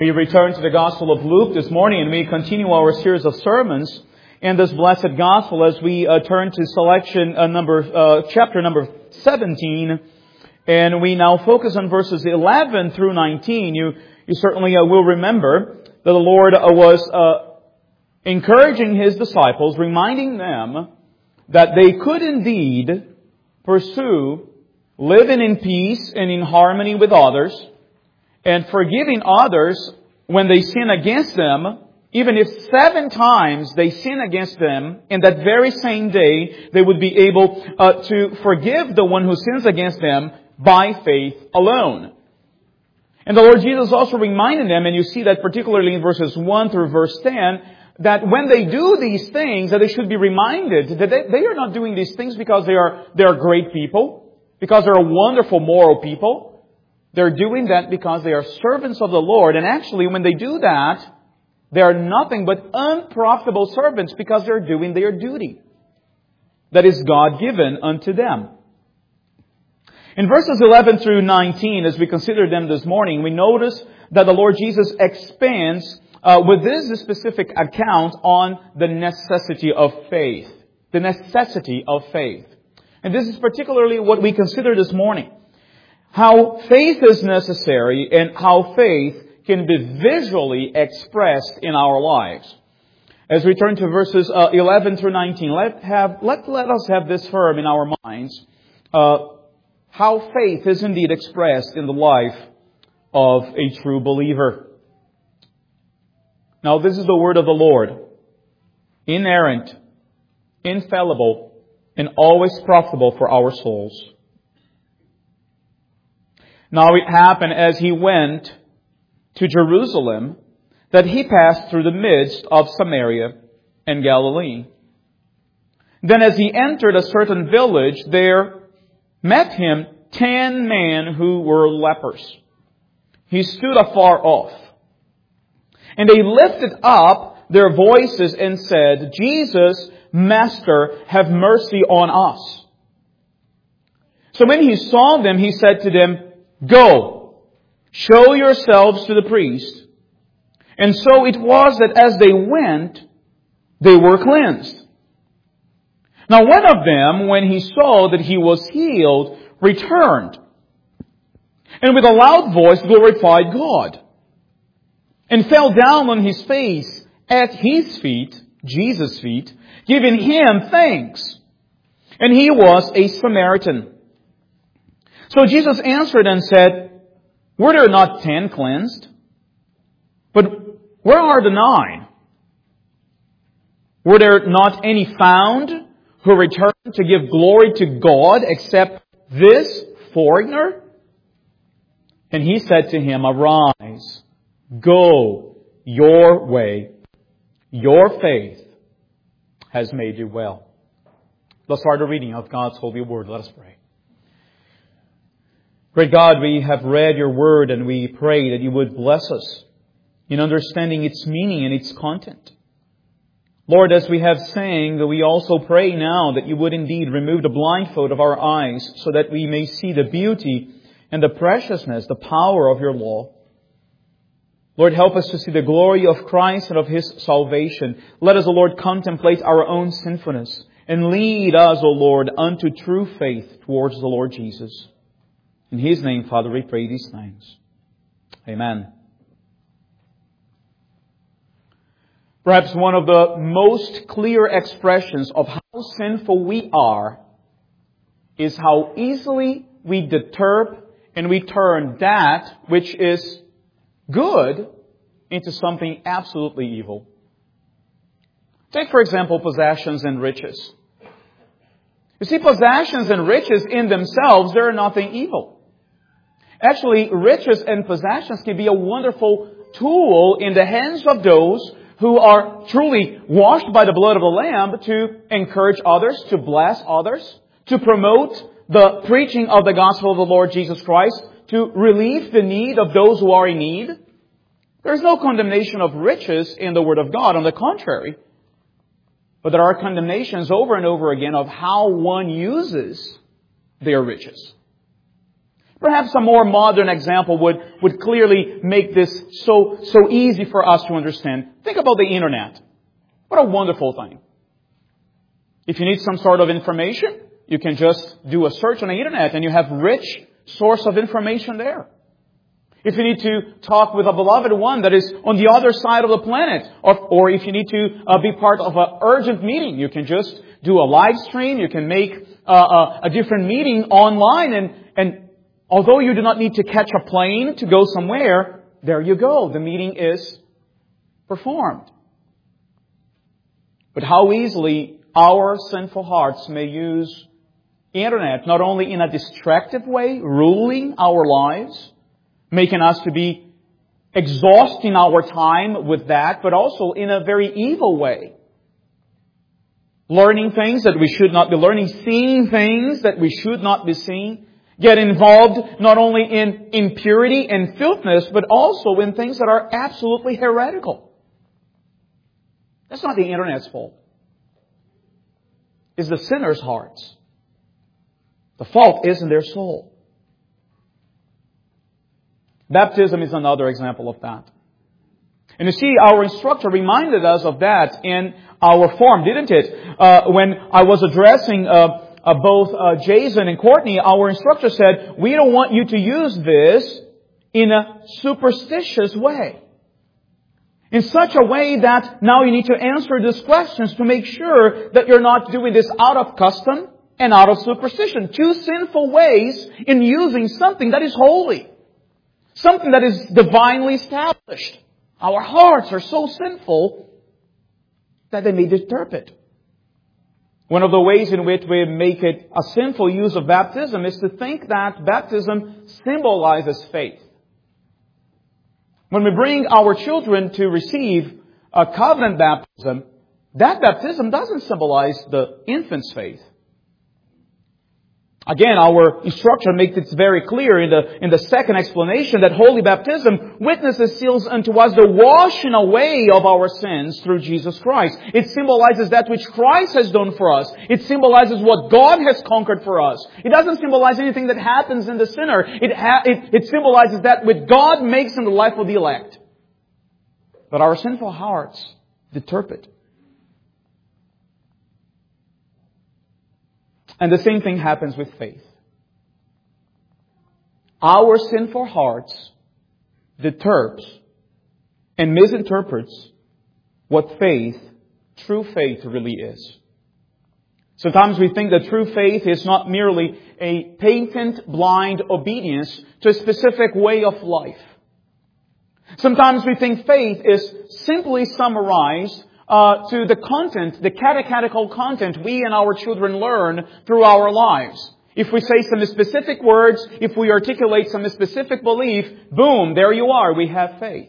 We return to the Gospel of Luke this morning, and we continue our series of sermons in this blessed Gospel as we turn to chapter number 17, and we now focus on verses 11 through 19. You certainly will remember that the Lord was encouraging His disciples, reminding them that they could indeed pursue living in peace and in harmony with others, and forgiving others when they sin against them, even if 7 times they sin against them, in that very same day, they would be able to forgive the one who sins against them by faith alone. And the Lord Jesus also reminded them, and you see that particularly in verses 1 through verse 10, that when they do these things, that they should be reminded that they are not doing these things because they are great people, because they're wonderful moral people. They're doing that because they are servants of the Lord. And actually, when they do that, they are nothing but unprofitable servants because they're doing their duty that is God-given unto them. In verses 11 through 19, as we consider them this morning, we notice that the Lord Jesus expands with this specific account on the necessity of faith. The necessity of faith. And this is particularly what we consider this morning. How faith is necessary and how faith can be visually expressed in our lives. As we turn to verses 11 through 19, let us have this firm in our minds. How faith is indeed expressed in the life of a true believer. Now, this is the word of the Lord. Inerrant, infallible, and always profitable for our souls. Now it happened as He went to Jerusalem that He passed through the midst of Samaria and Galilee. Then as He entered a certain village, there met Him 10 men who were lepers. He stood afar off. And they lifted up their voices and said, "Jesus, Master, have mercy on us." So when He saw them, He said to them, "Go, show yourselves to the priest." And so it was that as they went, they were cleansed. Now one of them, when he saw that he was healed, returned, and with a loud voice glorified God, and fell down on his face at His feet, Jesus' feet, giving Him thanks. And he was a Samaritan. So Jesus answered and said, "Were there not 10 cleansed? But where are the 9? Were there not any found who returned to give glory to God except this foreigner?" And He said to him, "Arise, go your way. Your faith has made you well." Let's start the reading of God's holy word. Let us pray. Great God, we have read Your word, and we pray that You would bless us in understanding its meaning and its content. Lord, as we have sang, we also pray now that You would indeed remove the blindfold of our eyes so that we may see the beauty and the preciousness, the power of Your law. Lord, help us to see the glory of Christ and of His salvation. Let us, O Lord, contemplate our own sinfulness and lead us, O Lord, unto true faith towards the Lord Jesus. In His name, Father, we pray these things. Amen. Perhaps one of the most clear expressions of how sinful we are is how easily we deterp and we turn that which is good into something absolutely evil. Take, for example, possessions and riches. You see, possessions and riches in themselves, they're nothing evil. Actually, riches and possessions can be a wonderful tool in the hands of those who are truly washed by the blood of the Lamb to encourage others, to bless others, to promote the preaching of the gospel of the Lord Jesus Christ, to relieve the need of those who are in need. There's no condemnation of riches in the Word of God. On the contrary. But there are condemnations over and over again of how one uses their riches. Perhaps a more modern example would clearly make this so easy for us to understand. Think about the internet. What a wonderful thing. If you need some sort of information, you can just do a search on the internet and you have rich source of information there. If you need to talk with a beloved one that is on the other side of the planet, or if you need to be part of an urgent meeting, you can just do a live stream, you can make a different meeting online, and although you do not need to catch a plane to go somewhere, there you go. The meeting is performed. But how easily our sinful hearts may use internet, not only in a distractive way, ruling our lives, making us to be exhausting our time with that, but also in a very evil way. Learning things that we should not be learning, seeing things that we should not be seeing, get involved not only in impurity and filthiness, but also in things that are absolutely heretical. That's not the internet's fault. It's the sinner's hearts. The fault is in their soul. Baptism is another example of that. And you see, our instructor reminded us of that in our form, didn't it? When I was addressing both Jason and Courtney, our instructor said, we don't want you to use this in a superstitious way. In such a way that now you need to answer these questions to make sure that you're not doing this out of custom and out of superstition. Two sinful ways in using something that is holy. Something that is divinely established. Our hearts are so sinful that they may disturb it. One of the ways in which we make it a sinful use of baptism is to think that baptism symbolizes faith. When we bring our children to receive a covenant baptism, that baptism doesn't symbolize the infant's faith. Again, our instruction makes it very clear in the second explanation that holy baptism witnesses seals unto us the washing away of our sins through Jesus Christ. It symbolizes that which Christ has done for us. It symbolizes what God has conquered for us. It doesn't symbolize anything that happens in the sinner. It symbolizes that which God makes in the life of the elect. But our sinful hearts deturp it. And the same thing happens with faith. Our sinful hearts deterps and misinterprets what faith, true faith, really is. Sometimes we think that true faith is not merely a patent, blind obedience to a specific way of life. Sometimes we think faith is simply summarized to the content, the catechetical content we and our children learn through our lives. If we say some specific words, if we articulate some specific belief, boom, there you are, we have faith.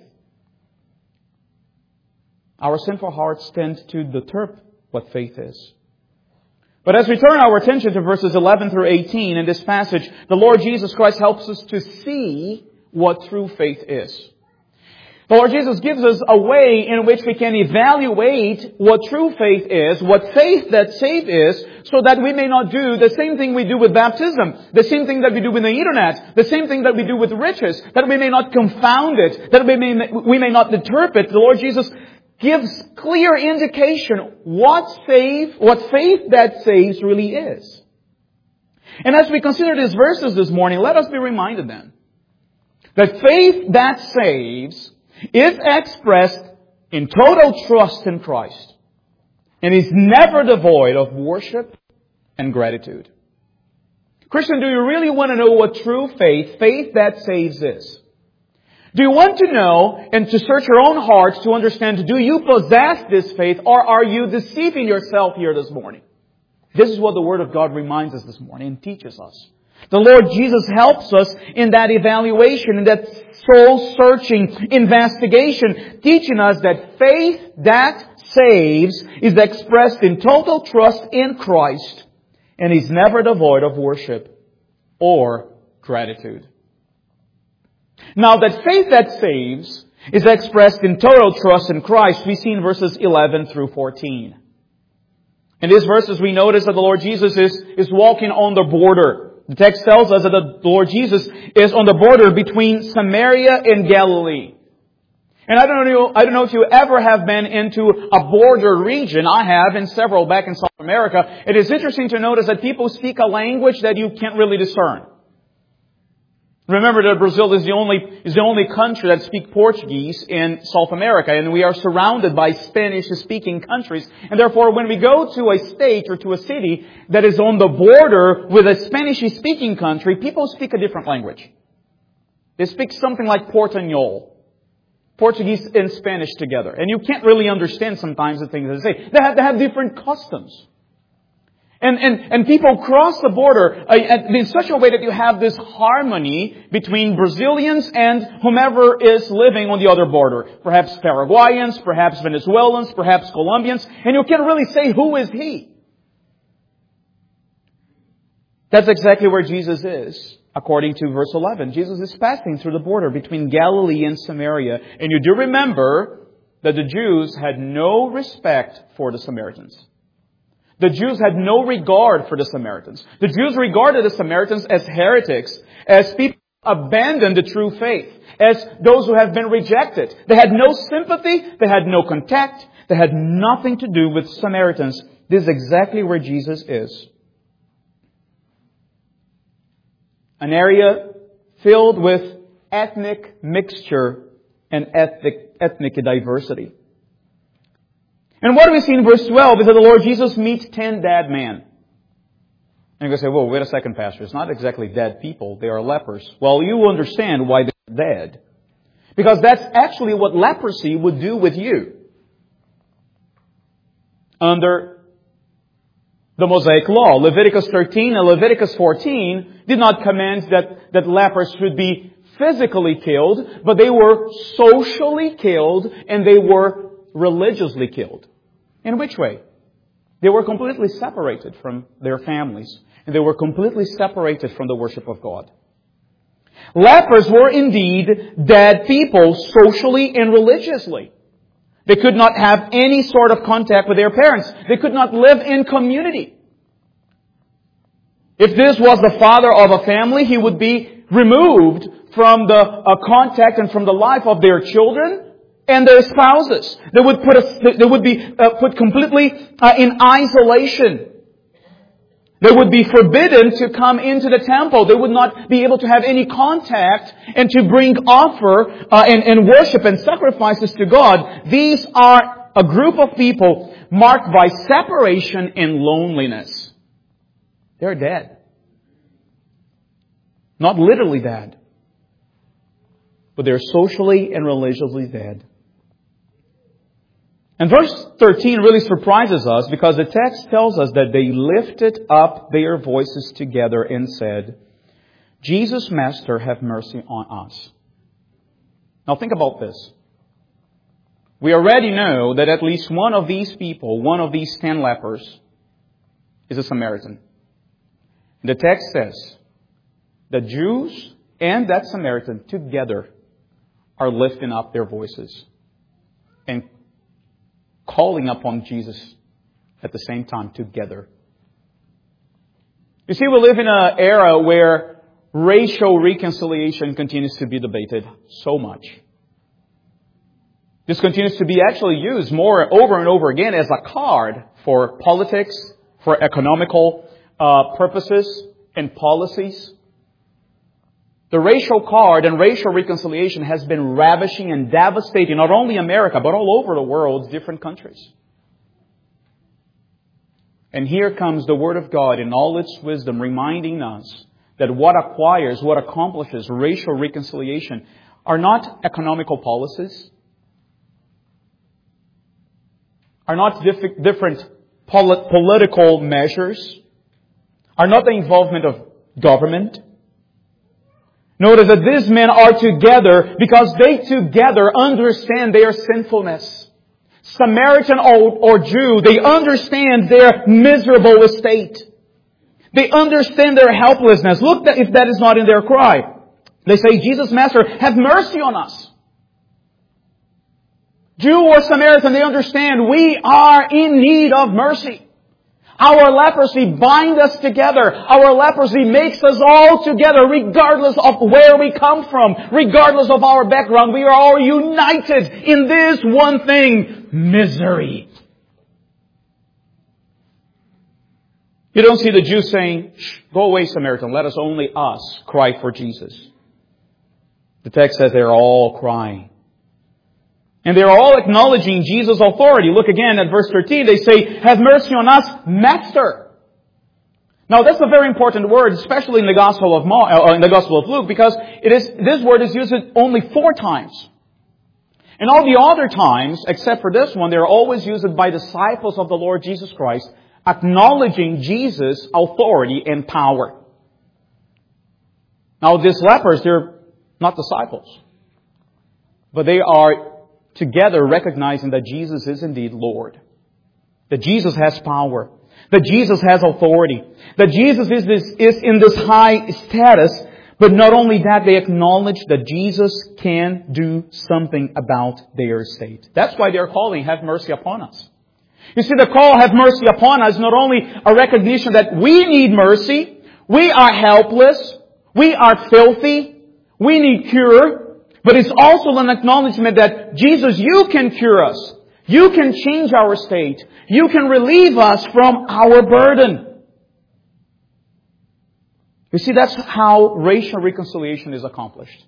Our sinful hearts tend to deterp what faith is. But as we turn our attention to verses 11 through 18 in this passage, the Lord Jesus Christ helps us to see what true faith is. The Lord Jesus gives us a way in which we can evaluate what true faith is, what faith that saves is, so that we may not do the same thing we do with baptism, the same thing that we do with the internet, the same thing that we do with riches, that we may not confound it, that we may not deturp it. The Lord Jesus gives clear indication what faith that saves really is. And as we consider these verses this morning, let us be reminded then that faith that saves is expressed in total trust in Christ and is never devoid of worship and gratitude. Christian, do you really want to know what true faith that saves is? Do you want to know and to search your own hearts to understand, do you possess this faith or are you deceiving yourself here this morning? This is what the Word of God reminds us this morning and teaches us. The Lord Jesus helps us in that evaluation, in that soul-searching investigation, teaching us that faith that saves is expressed in total trust in Christ and is never devoid of worship or gratitude. Now that faith that saves is expressed in total trust in Christ, we see in verses 11 through 14. In these verses we notice that the Lord Jesus is walking on the border. The text tells us that the Lord Jesus is on the border between Samaria and Galilee. And I don't know if you ever have been into a border region. I have in several back in South America. It is interesting to notice that people speak a language that you can't really discern. Remember that Brazil is the only country that speaks Portuguese in South America, and we are surrounded by Spanish-speaking countries. And therefore, when we go to a state or to a city that is on the border with a Spanish-speaking country, people speak a different language. They speak something like Portuñol. Portuguese and Spanish together. And you can't really understand sometimes the things they say. They have different customs. And people cross the border in such a way that you have this harmony between Brazilians and whomever is living on the other border. Perhaps Paraguayans, perhaps Venezuelans, perhaps Colombians. And you can't really say who is he. That's exactly where Jesus is. According to verse 11, Jesus is passing through the border between Galilee and Samaria. And you do remember that the Jews had no respect for the Samaritans. The Jews had no regard for the Samaritans. The Jews regarded the Samaritans as heretics, as people who abandoned the true faith, as those who have been rejected. They had no sympathy, they had no contact, they had nothing to do with Samaritans. This is exactly where Jesus is. An area filled with ethnic mixture and ethnic diversity. And what do we see in verse 12 is that the Lord Jesus meets 10 dead men. And you say, well, wait a second, Pastor. It's not exactly dead people. They are lepers. Well, you understand why they're dead. Because that's actually what leprosy would do with you. Under the Mosaic Law, Leviticus 13 and Leviticus 14 did not command that lepers should be physically killed, but they were socially killed and they were religiously killed. In which way? They were completely separated from their families, and they were completely separated from the worship of God. Lepers were indeed dead people socially and religiously. They could not have any sort of contact with their parents. They could not live in community. If this was the father of a family, he would be removed from the contact and from the life of their children and their spouses. They would be put completely in isolation. They would be forbidden to come into the temple. They would not be able to have any contact and to bring offer and worship and sacrifices to God. These are a group of people marked by separation and loneliness. They're dead. Not literally dead, but they're socially and religiously dead. And verse 13 really surprises us because the text tells us that they lifted up their voices together and said, Jesus, Master, have mercy on us. Now think about this. We already know that at least one of these people, one of these 10 lepers, is a Samaritan. The text says the Jews and that Samaritan together are lifting up their voices and calling upon Jesus at the same time together. You see, we live in an era where racial reconciliation continues to be debated so much. This continues to be actually used more over and over again as a card for politics, for economical purposes and policies. The racial card and racial reconciliation has been ravishing and devastating not only America, but all over the world's different countries. And here comes the Word of God in all its wisdom reminding us that what accomplishes racial reconciliation are not economical policies, are not different political measures, are not the involvement of government. Notice that these men are together because they together understand their sinfulness. Samaritan or Jew, they understand their miserable estate. They understand their helplessness. Look if that is not in their cry. They say, Jesus, Master, have mercy on us. Jew or Samaritan, they understand we are in need of mercy. Our leprosy binds us together. Our leprosy makes us all together, regardless of where we come from, regardless of our background. We are all united in this one thing: misery. You don't see the Jews saying, "Shh, go away, Samaritan, let us only us cry for Jesus." The text says they're all crying. And they're all acknowledging Jesus' authority. Look again at verse 13. They say, "Have mercy on us, Master." Now that's a very important word, especially in the Gospel of Luke, because this word is used only 4 times. And all the other times, except for this one, they're always used by disciples of the Lord Jesus Christ, acknowledging Jesus' authority and power. Now these lepers, they're not disciples, but they are together recognizing that Jesus is indeed Lord. That Jesus has power. That Jesus has authority. That Jesus is in this high status. But not only that, they acknowledge that Jesus can do something about their state. That's why they're calling, "Have mercy upon us." You see, the call, "Have mercy upon us," is not only a recognition that we need mercy, we are helpless, we are filthy, we need cure, but it's also an acknowledgement that, Jesus, you can cure us. You can change our state. You can relieve us from our burden. You see, that's how racial reconciliation is accomplished.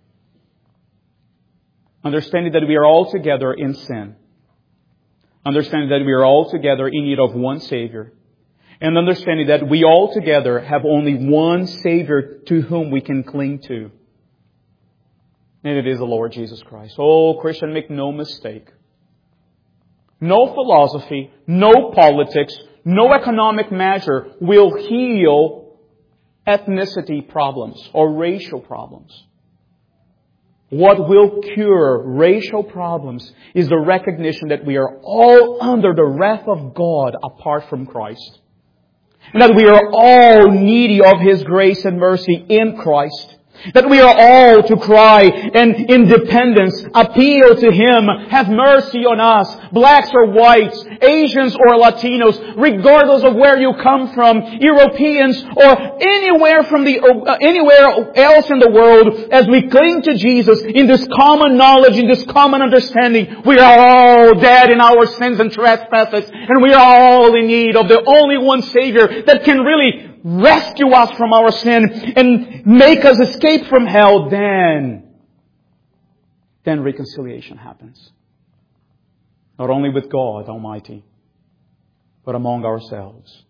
Understanding that we are all together in sin. Understanding that we are all together in need of one Savior. And understanding that we all together have only one Savior to whom we can cling to. And it is the Lord Jesus Christ. Oh, Christian, make no mistake. No philosophy, no politics, no economic measure will heal ethnicity problems or racial problems. What will cure racial problems is the recognition that we are all under the wrath of God apart from Christ. And that we are all needy of His grace and mercy in Christ. That we are all to cry and in dependence appeal to Him. Have mercy on us, blacks or whites, Asians or Latinos, regardless of where you come from, Europeans or anywhere else in the world. As we cling to Jesus in this common knowledge, in this common understanding, we are all dead in our sins and trespasses, and we are all in need of the only one Savior that can really rescue us from our sin and make us escape from hell. Then reconciliation happens. Not only with God Almighty, but among ourselves.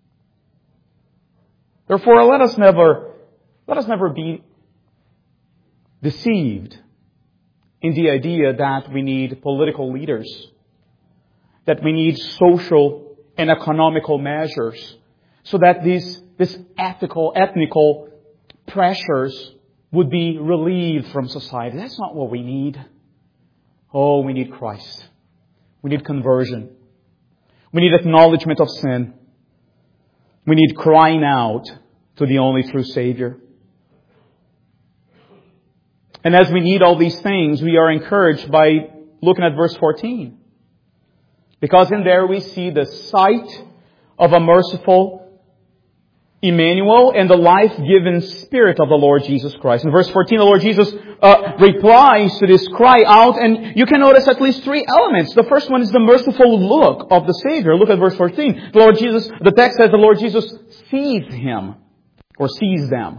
Therefore, let us never be deceived in the idea that we need political leaders, that we need social and economical measures, so that these ethnical pressures would be relieved from society. That's not what we need. Oh, we need Christ. We need conversion. We need acknowledgement of sin. We need crying out to the only true Savior. And as we need all these things, we are encouraged by looking at verse 14. Because in there we see the sight of a merciful Emmanuel and the life-giving Spirit of the Lord Jesus Christ. In verse 14, the Lord Jesus replies to this cry out, and you can notice at least 3 elements. The first one is the merciful look of the Savior. Look at verse 14. The text says the Lord Jesus sees him, or sees them.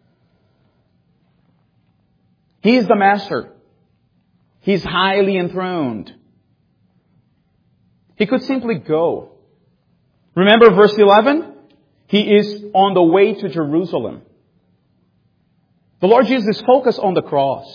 He is the Master. He's highly enthroned. He could simply go. Remember verse 11? He is on the way to Jerusalem. The Lord Jesus is focused on the cross.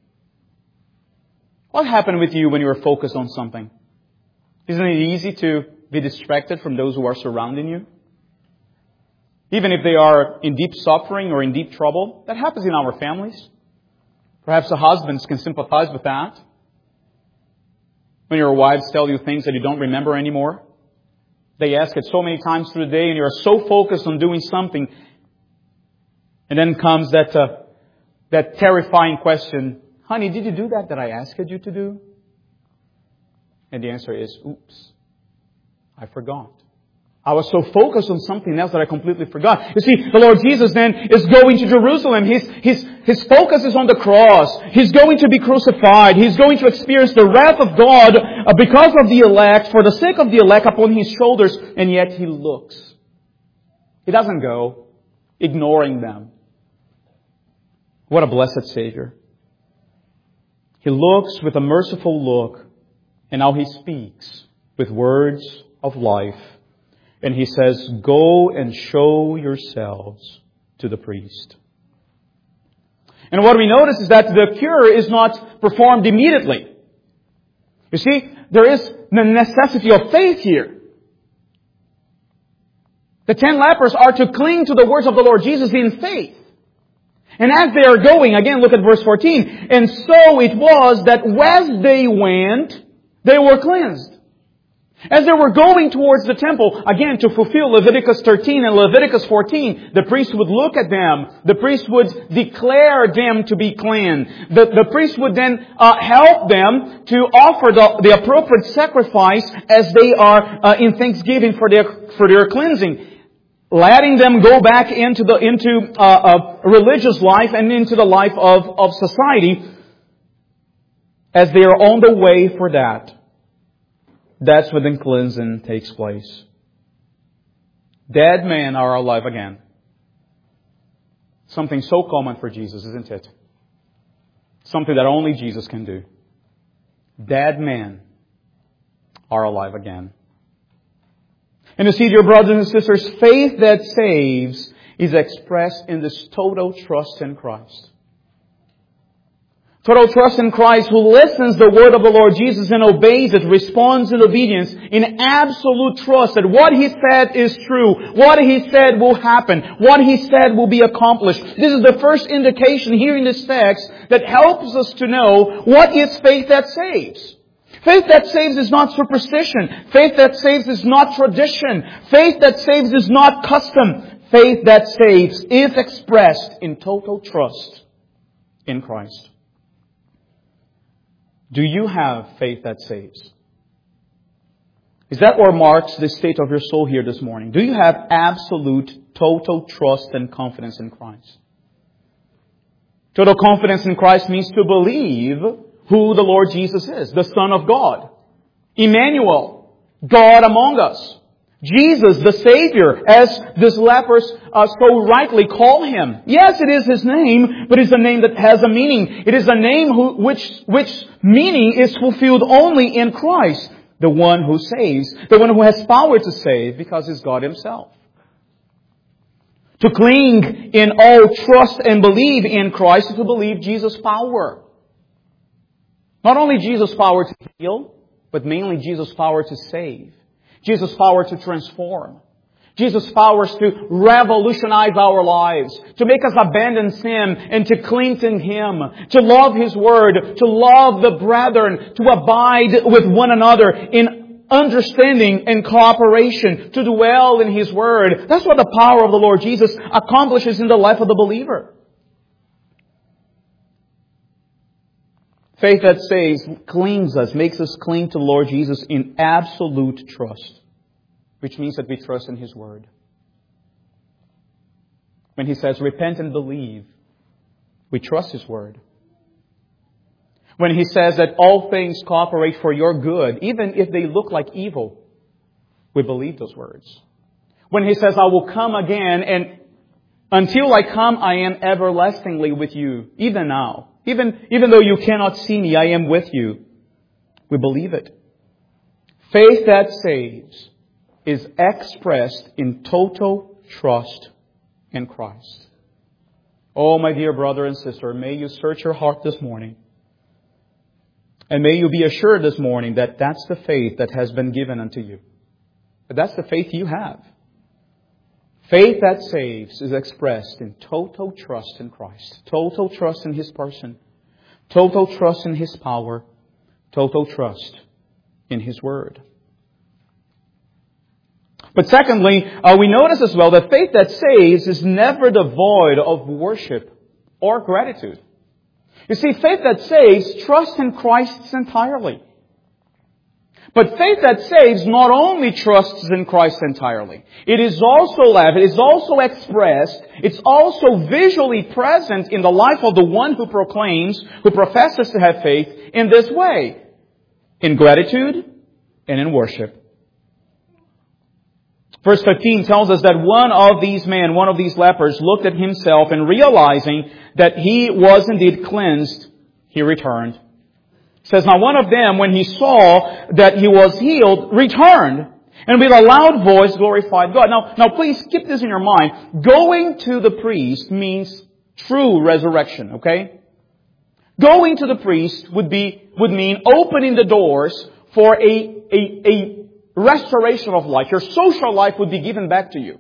What happened with you when you were focused on something? Isn't it easy to be distracted from those who are surrounding you? Even if they are in deep suffering or in deep trouble. That happens in our families. Perhaps the husbands can sympathize with that. When your wives tell you things that you don't remember anymore. They ask it so many times through the day and you are so focused on doing something. And then comes that terrifying question, honey, did you do that I asked you to do? And the answer is, oops, I forgot. I was so focused on something else that I completely forgot. You see, the Lord Jesus then is going to Jerusalem. His focus is on the cross. He's going to be crucified. He's going to experience the wrath of God because of the elect, for the sake of the elect upon His shoulders. And yet He looks. He doesn't go ignoring them. What a blessed Savior. He looks with a merciful look. And now He speaks with words of life. And He says, go and show yourselves to the priest. And what we notice is that the cure is not performed immediately. You see, there is the necessity of faith here. The 10 lepers are to cling to the words of the Lord Jesus in faith. And as they are going, again, look at verse 14. And so it was that as they went, they were cleansed. As they were going towards the temple, again, to fulfill Leviticus 13 and Leviticus 14, the priest would look at them. The priest would declare them to be clean. The priest would then help them to offer the appropriate sacrifice as they are in thanksgiving for their cleansing, letting them go back into religious life and into the life of society as they are on the way for that. That's when the cleansing takes place. Dead men are alive again. Something so common for Jesus, isn't it? Something that only Jesus can do. Dead men are alive again. And you see, dear brothers and sisters, faith that saves is expressed in this total trust in Christ. Total trust in Christ, who listens to the word of the Lord Jesus and obeys it, responds in obedience, in absolute trust that what He said is true, what He said will happen, what He said will be accomplished. This is the first indication here in this text that helps us to know what is faith that saves. Faith that saves is not superstition. Faith that saves is not tradition. Faith that saves is not custom. Faith that saves is expressed in total trust in Christ. Do you have faith that saves? Is that what marks the state of your soul here this morning? Do you have absolute, total trust and confidence in Christ? Total confidence in Christ means to believe who the Lord Jesus is, the Son of God. Emmanuel, God among us. Jesus, the Savior, as these lepers so rightly call Him. Yes, it is His name, but it's a name that has a meaning. It is a name which meaning is fulfilled only in Christ, the one who saves, the one who has power to save, because He's God Himself. To cling in all trust and believe in Christ is to believe Jesus' power. Not only Jesus' power to heal, but mainly Jesus' power to save. Jesus' power to transform. Jesus' power to revolutionize our lives. To make us abandon sin and to cling to Him. To love His Word. To love the brethren. To abide with one another in understanding and cooperation. To dwell in His Word. That's what the power of the Lord Jesus accomplishes in the life of the believer. Faith that saves clings us, makes us cling to the Lord Jesus in absolute trust. Which means that we trust in His Word. When He says, repent and believe, we trust His Word. When He says that all things cooperate for your good, even if they look like evil, we believe those words. When He says, I will come again, and until I come, I am everlastingly with you, even now. Even though you cannot see me, I am with you. We believe it. Faith that saves is expressed in total trust in Christ. Oh, my dear brother and sister, may you search your heart this morning. And may you be assured this morning that that's the faith that has been given unto you. But that's the faith you have. Faith that saves is expressed in total trust in Christ. Total trust in His person. Total trust in His power. Total trust in His Word. But secondly, we notice as well that faith that saves is never devoid of worship or gratitude. You see, faith that saves trusts in Christ entirely. But faith that saves not only trusts in Christ entirely. It is also it is also expressed, it's also visually present in the life of the one who proclaims, who professes to have faith in this way. In gratitude and in worship. Verse 15 tells us that one of these men, one of these lepers, looked at himself and realizing that he was indeed cleansed, he returned. It says, now one of them, when he saw that he was healed, returned, and with a loud voice glorified God. Now please keep this in your mind. Going to the priest means true resurrection, okay? Going to the priest would mean opening the doors for a restoration of life. Your social life would be given back to you.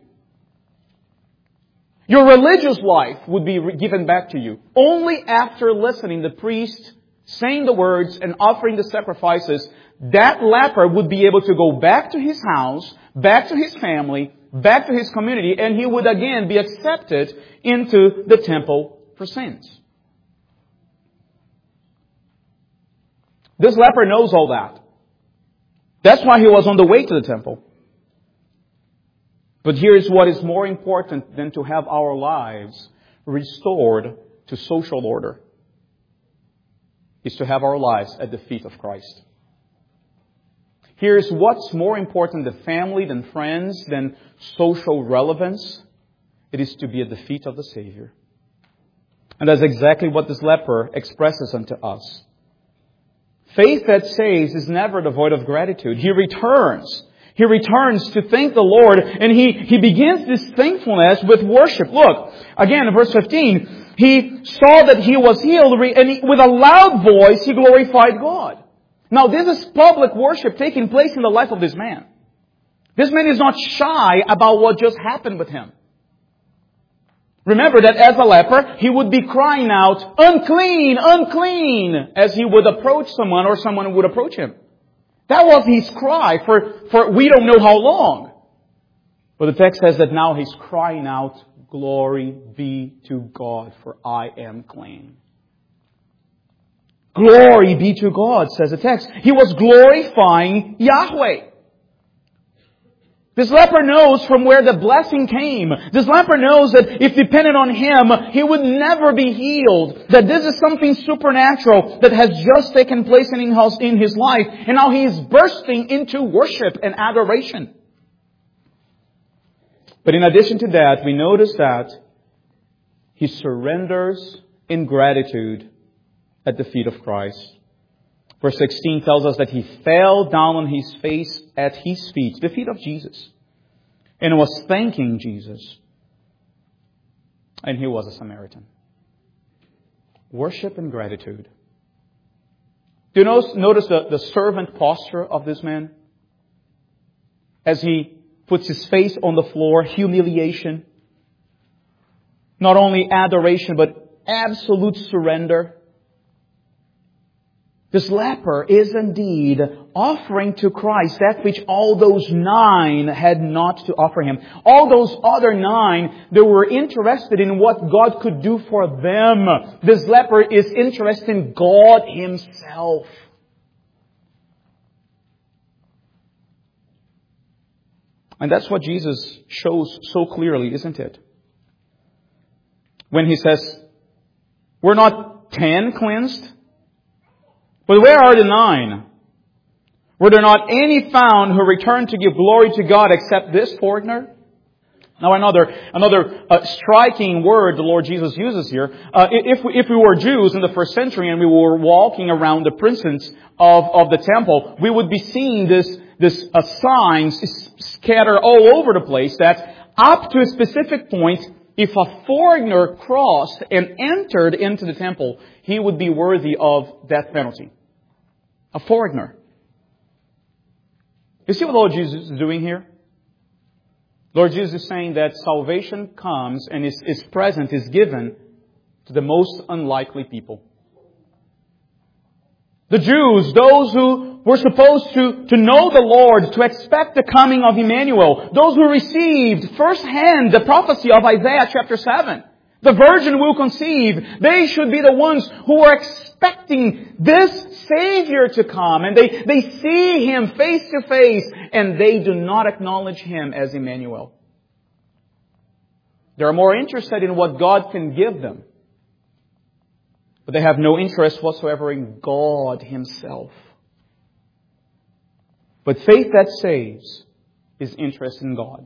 Your religious life would be given back to you. Only after listening the priest saying the words and offering the sacrifices, that leper would be able to go back to his house, back to his family, back to his community, and he would again be accepted into the temple for sins. This leper knows all that. That's why he was on the way to the temple. But here is what is more important than to have our lives restored to social order. Is to have our lives at the feet of Christ. Here's what's more important than family, than friends, than social relevance. It is to be at the feet of the Savior. And that's exactly what this leper expresses unto us. Faith that saves is never devoid of gratitude. He returns. He returns to thank the Lord, and he begins this thankfulness with worship. Look, again in verse 15, he saw that he was healed, and with a loud voice he glorified God. Now this is public worship taking place in the life of this man. This man is not shy about what just happened with him. Remember that as a leper, he would be crying out, unclean, unclean, as he would approach someone or someone would approach him. That was his cry for we don't know how long. But the text says that now he's crying out, glory be to God, for I am clean. Glory be to God, says the text. He was glorifying Yahweh. This leper knows from where the blessing came. This leper knows that if dependent on him, he would never be healed. That this is something supernatural that has just taken place in his life. And now he is bursting into worship and adoration. But in addition to that, we notice that he surrenders in gratitude at the feet of Christ. Verse 16 tells us that he fell down on his face at his feet, the feet of Jesus, and was thanking Jesus. And he was a Samaritan. Worship and gratitude. Do you notice the servant posture of this man? As he puts his face on the floor, humiliation. Not only adoration, but absolute surrender. This leper is indeed offering to Christ that which all those 9 had not to offer him. All those other 9, they were interested in what God could do for them. This leper is interested in God Himself. And that's what Jesus shows so clearly, isn't it? When He says, we're not 10 cleansed, but where are the 9? Were there not any found who returned to give glory to God except this foreigner? Now another striking word the Lord Jesus uses here. If we were Jews in the first century and we were walking around the precincts of the temple, we would be seeing this signs scattered all over the place that up to a specific point, if a foreigner crossed and entered into the temple, he would be worthy of death penalty. A foreigner. You see what Lord Jesus is doing here? Lord Jesus is saying that salvation comes and is present, is given to the most unlikely people. The Jews, those who were supposed to know the Lord, to expect the coming of Emmanuel, those who received firsthand the prophecy of Isaiah chapter 7, The virgin will conceive. They should be the ones who are expecting this Savior to come. And they see Him face to face, and they do not acknowledge Him as Emmanuel. They are more interested in what God can give them. But they have no interest whatsoever in God Himself. But faith that saves is interest in God.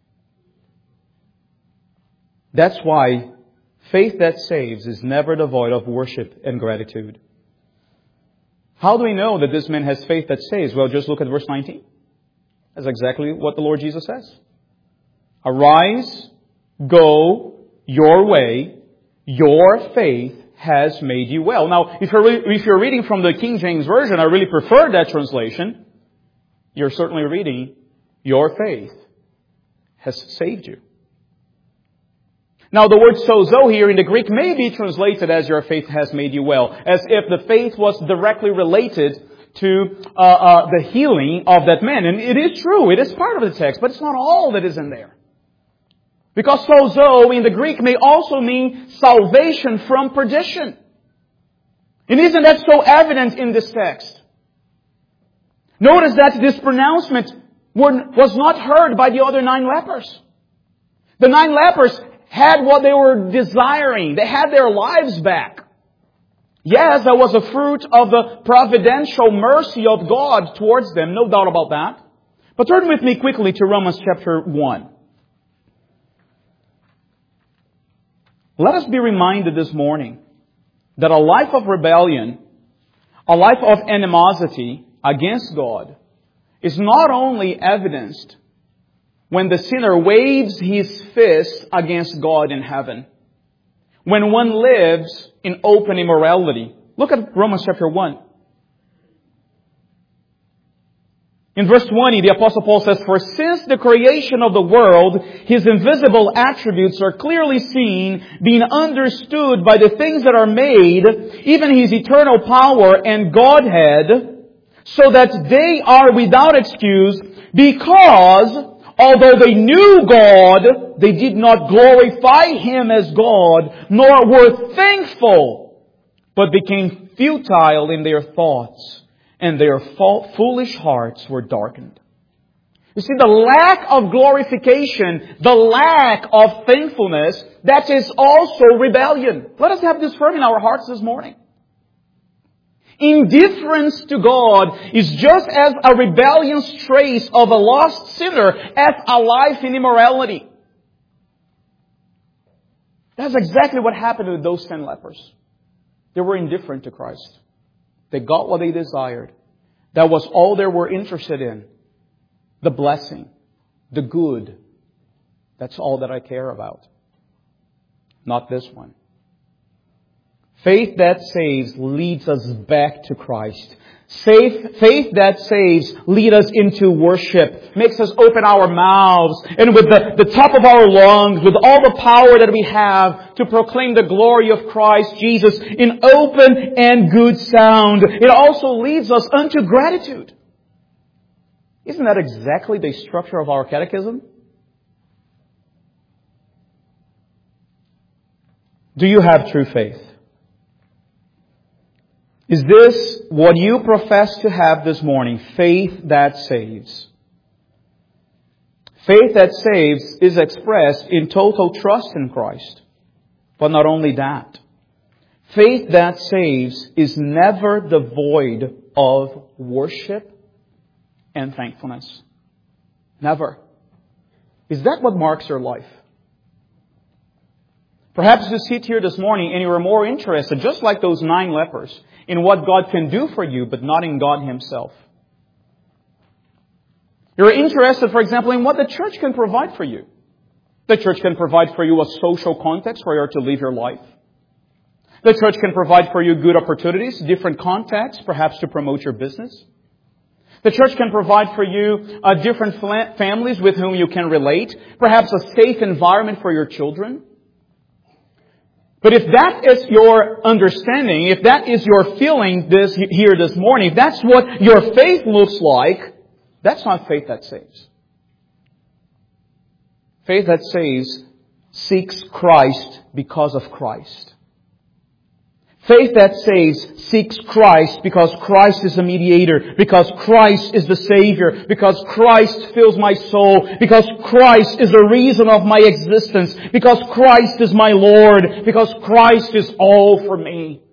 That's why faith that saves is never devoid of worship and gratitude. How do we know that this man has faith that saves? Well, just look at verse 19. That's exactly what the Lord Jesus says. Arise, go your way, your faith has made you well. Now, if you're reading from the King James Version, I really prefer that translation. You're certainly reading, your faith has saved you. Now, the word sozo here in the Greek may be translated as your faith has made you well, as if the faith was directly related to the healing of that man. And it is true, it is part of the text, but it's not all that is in there. Because sozo in the Greek may also mean salvation from perdition. And isn't that so evident in this text? Notice that this pronouncement was not heard by the other 9 lepers. The 9 lepers had what they were desiring. They had their lives back. Yes, that was a fruit of the providential mercy of God towards them, no doubt about that. But turn with me quickly to Romans chapter 1. Let us be reminded this morning that a life of rebellion, a life of animosity against God, is not only evidenced when the sinner waves his fist against God in heaven, when one lives in open immorality. Look at Romans chapter 1. In verse 20, the Apostle Paul says, "For since the creation of the world, His invisible attributes are clearly seen, being understood by the things that are made, even His eternal power and Godhead, so that they are without excuse, because, although they knew God, they did not glorify Him as God, nor were thankful, but became futile in their thoughts, and their foolish hearts were darkened." You see, the lack of glorification, the lack of thankfulness, that is also rebellion. Let us have this firm in our hearts this morning. Indifference to God is just as a rebellious trace of a lost sinner as a life in immorality. That's exactly what happened with those 10 lepers. They were indifferent to Christ. They got what they desired. That was all they were interested in. The blessing. The good. That's all that I care about. Not this one. Faith that saves leads us back to Christ. Faith that saves leads us into worship, makes us open our mouths, and with the top of our lungs, with all the power that we have to proclaim the glory of Christ Jesus in open and good sound. It also leads us unto gratitude. Isn't that exactly the structure of our catechism? Do you have true faith? Is this what you profess to have this morning? Faith that saves. Faith that saves is expressed in total trust in Christ. But not only that. Faith that saves is never devoid of worship and thankfulness. Never. Is that what marks your life? Perhaps you sit here this morning and you are more interested, just like those 9 lepers, in what God can do for you, but not in God Himself. You're interested, for example, in what the church can provide for you. The church can provide for you a social context where you are to live your life. The church can provide for you good opportunities, different contexts, perhaps to promote your business. The church can provide for you different families with whom you can relate, perhaps a safe environment for your children. But if that is your understanding, if that is your feeling here this morning, if that's what your faith looks like, that's not faith that saves. Faith that saves seeks Christ because of Christ. Faith that saves seeks Christ because Christ is the mediator, because Christ is the Savior, because Christ fills my soul, because Christ is the reason of my existence, because Christ is my Lord, because Christ is all for me.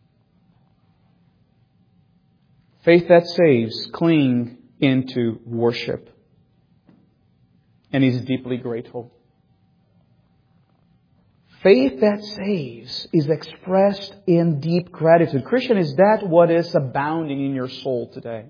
Faith that saves cling into worship and is deeply grateful. Faith that saves is expressed in deep gratitude. Christian, is that what is abounding in your soul today?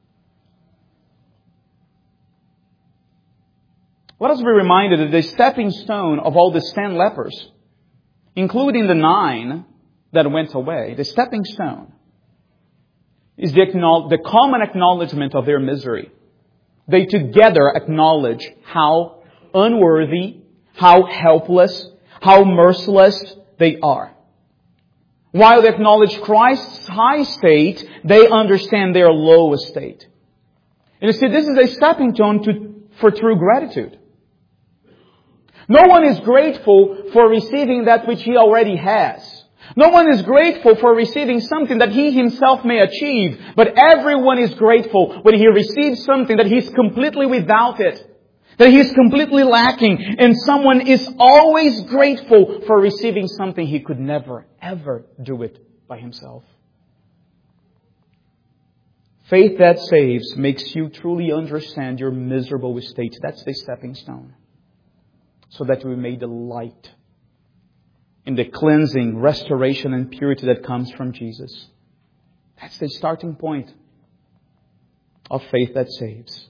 Let us be reminded that the stepping stone of all the 10 lepers, including the 9 that went away, the stepping stone is the common acknowledgement of their misery. They together acknowledge how unworthy, how helpless, how merciless they are. While they acknowledge Christ's high state, they understand their low estate. And you see, this is a stepping stone for true gratitude. No one is grateful for receiving that which he already has. No one is grateful for receiving something that he himself may achieve. But everyone is grateful when he receives something that he's completely without it, that he's completely lacking. And someone is always grateful for receiving something he could never, ever do it by himself. Faith that saves makes you truly understand your miserable state. That's the stepping stone. So that we may delight in the cleansing, restoration, and purity that comes from Jesus. That's the starting point of faith that saves.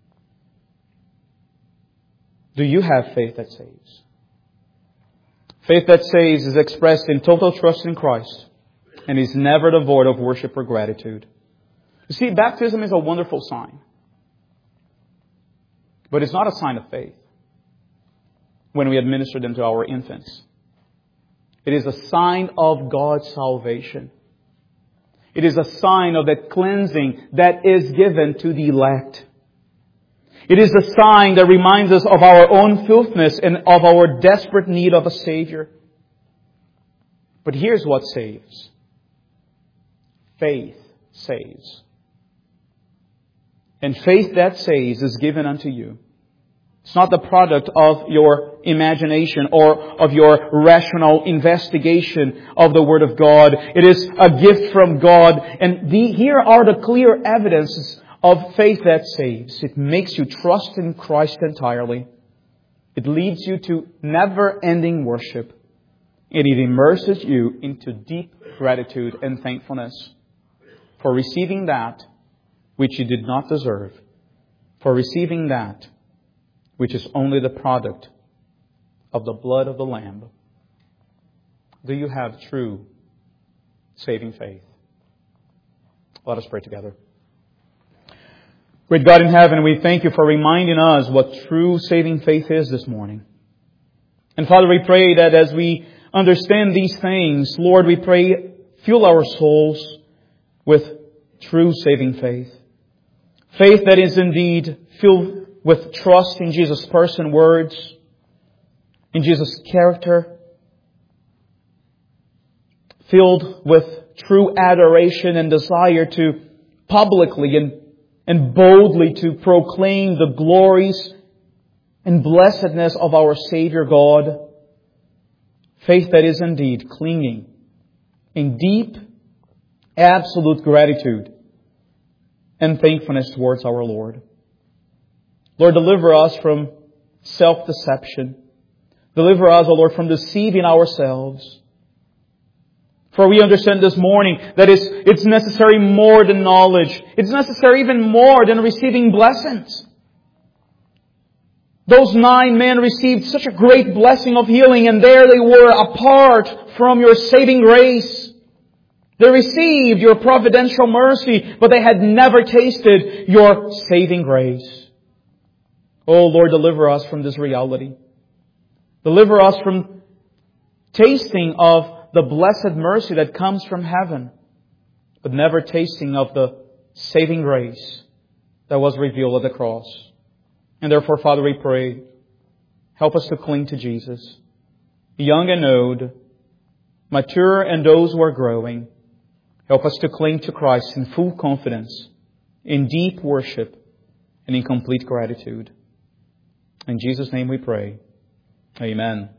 Do you have faith that saves? Faith that saves is expressed in total trust in Christ and is never devoid of worship or gratitude. You see, baptism is a wonderful sign. But it's not a sign of faith when we administer them to our infants. It is a sign of God's salvation. It is a sign of that cleansing that is given to the elect. It is a sign that reminds us of our own filthiness and of our desperate need of a Savior. But here's what saves. Faith saves. And faith that saves is given unto you. It's not the product of your imagination or of your rational investigation of the Word of God. It is a gift from God. And here are the clear evidences of faith that saves. It makes you trust in Christ entirely. It leads you to never-ending worship. And it immerses you into deep gratitude and thankfulness for receiving that which you did not deserve. For receiving that which is only the product of the blood of the Lamb. Do you have true saving faith? Let us pray together. Great God in heaven, we thank you for reminding us what true saving faith is this morning. And Father, we pray that as we understand these things, Lord, we pray, fuel our souls with true saving faith. Faith that is indeed filled with trust in Jesus' person, words, in Jesus' character, filled with true adoration and desire to publicly and boldly to proclaim the glories and blessedness of our Savior God. Faith that is indeed clinging in deep, absolute gratitude and thankfulness towards our Lord. Lord, deliver us from self-deception. Deliver us, O Lord, from deceiving ourselves. For we understand this morning that it's necessary more than knowledge. It's necessary even more than receiving blessings. Those 9 men received such a great blessing of healing, and there they were apart from your saving grace. They received your providential mercy, but they had never tasted your saving grace. Oh Lord, deliver us from this reality. Deliver us from tasting of the blessed mercy that comes from heaven, but never tasting of the saving grace that was revealed at the cross. And therefore, Father, we pray, help us to cling to Jesus. young and old, mature and those who are growing. Help us to cling to Christ in full confidence, in deep worship, and in complete gratitude. In Jesus' name we pray. Amen.